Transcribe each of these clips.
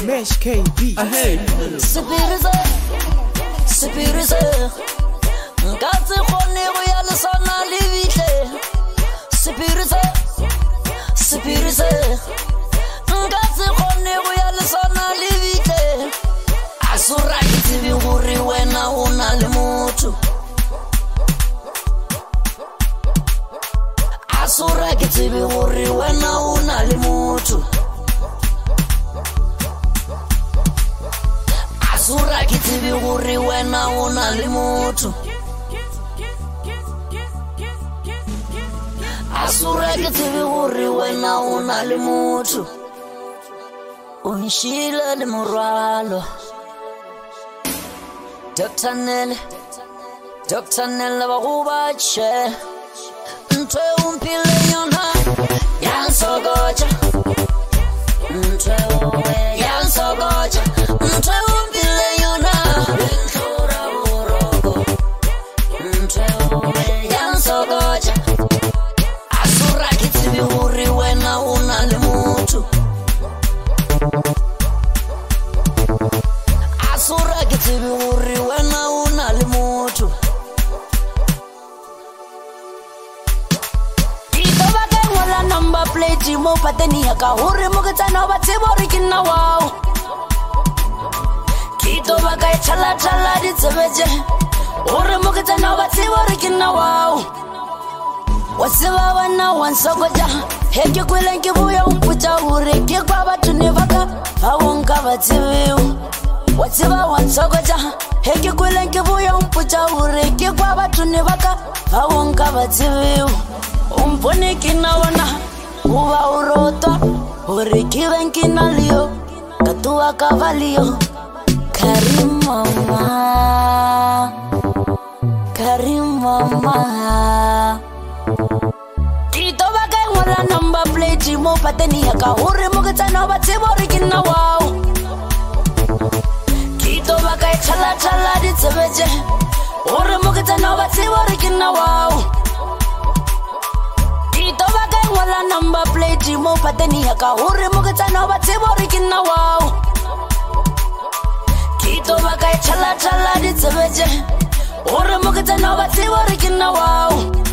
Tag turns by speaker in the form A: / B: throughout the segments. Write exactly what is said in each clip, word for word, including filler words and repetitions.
A: Mesh K B.
B: Spirize, spirize, ngatse khone go ya le sona le bitle. Spirize, spirize, ngatse khone go ya le sona le bitle. Asura itsebi gore wena o na le motho. Asura itsebi gore wena o na le motho. Asura kitsebi gore wena o na le motho. Asura kitsebi gore wena o na le motho. O nshila le morwalo. Doctor Nel, Doctor Nel ba go ba che. Ntwe umpile yona, yansogoja. Ntwe uwe yansogoja. Ntwe umpile yona, enhlora borogo. Ntwe uwe yansogoja. Asura kitsebi gore wena o na le motho. Asura kitsebi gore wena o na le motho. Number plate mo pateni ya ka hore mo ke tsana ba tsebo re ke nna wao. Kito ba ka chala chala di tsebeje hore mo ke tsana ba tsebo re ke nna wao. Wa tseba bana wan sokoja he ke kweleng ke buya umputa hore ke kwa batho ne ba ka ba wonka ba tsebeo. Wa tseba wan sokoja he ke kweleng ke buya umputa hore ke kwa batho ne ba ka ba wonka ba tsebeo. Umpone kina wana uba urota hore kiben kina lio katua kavalio. Karim mama, Karim mama. Kito baka wala number plate mo pateni ya ka hore mo ke tsana ba tsebo re kina wao. Kito baka chala chala di tsebeje hore mo ke tsana ba tsebo re kina wao. Wala number plate mo pateni ya ka hore mo ke tsana ba tsebo re ke nna wao. Kito ba ka chala chala di tsebeje hore mo ke tsana ba tsebo re ke nna wao.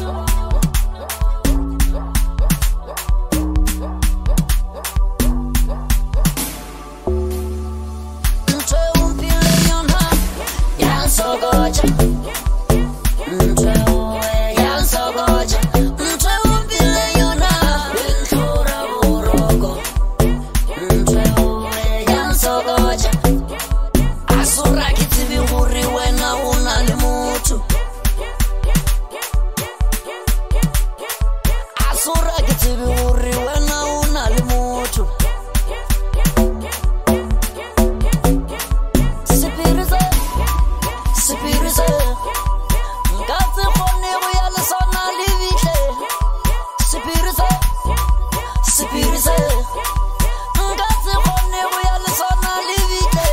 B: Ntwe umpile yona yansogoja. Ntwe uwe yansogoja. Asura kitsebi gore wena o na le motho. Asura kitsebi gore wena o na le motho. Spirize, spirize, ngatse khone go ya le sona le bitle. Spirize, spirize, ngatse khone go ya le sona le bitle.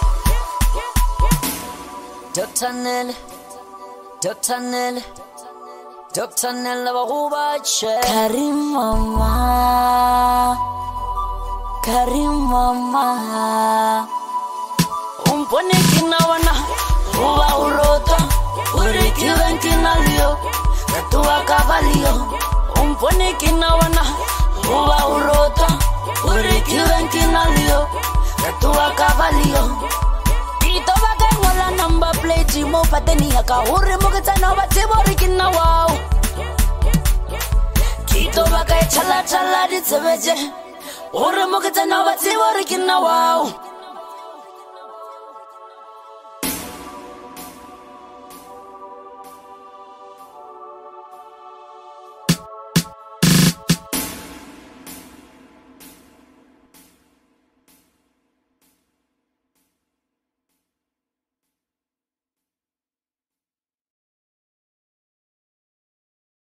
B: Doctor Nel, Doctor Nel, Doctor Nel ba go ba che. Karim mama, Karim mama. Umpone kina wana uba urota uri kiben kina lio katua kavalio. Umpone kina wana uba urota uri kiben kina lio katua kavalio. Kito baka wala number plate mo pateni ya ka hore mo ke tsana ba tsebo re ke nna wao. Kito baka chala chala di tsebeje hore mo ke tsana ba tsebo re ke nna wao.